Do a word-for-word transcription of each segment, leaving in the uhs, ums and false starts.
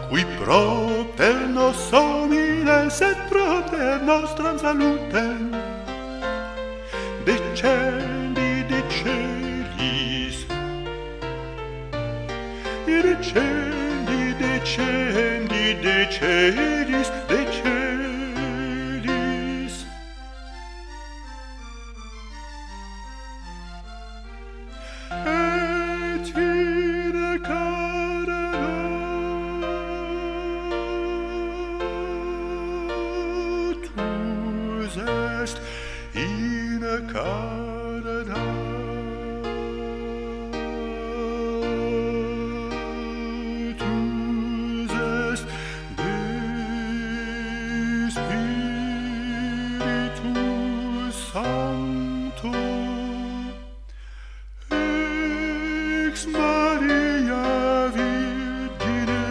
Ui propter nos homines et propter nostram salutem descendi de celis, descendi, descendi de celis, de celis. Et in cara natus est, in cara natus est, de Spiritus Sancto, ex Maria Virgine,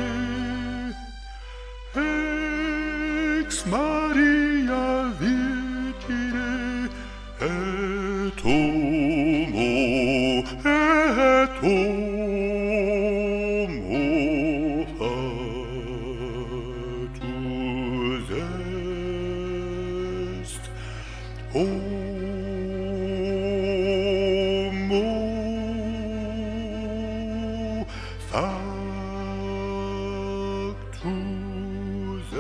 ex Maria Virgine, et homo, et homo fatus est, homo factus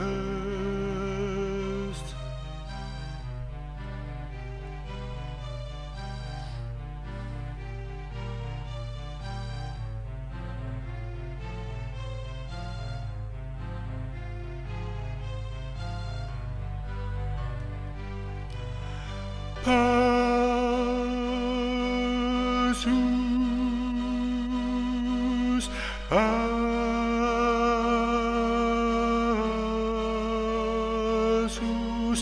est. Passus, passus,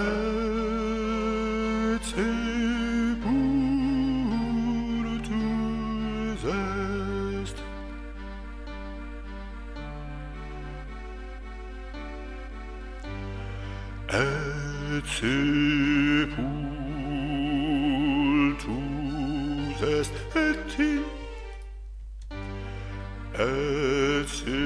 et sepultus est. Et sepultus est, et in, et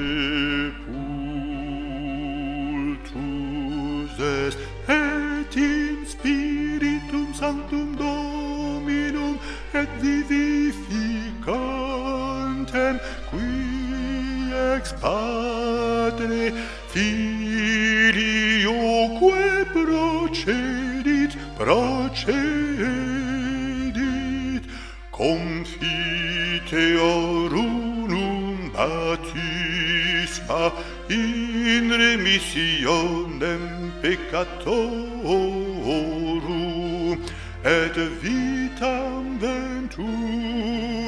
sepultus est, et in Spiritum Sanctum Dominum, et vivificantem, qui ex Patre Filioque procedit, procedit, confiteorum baptisma in remissionem peccatorum, et vitam ventum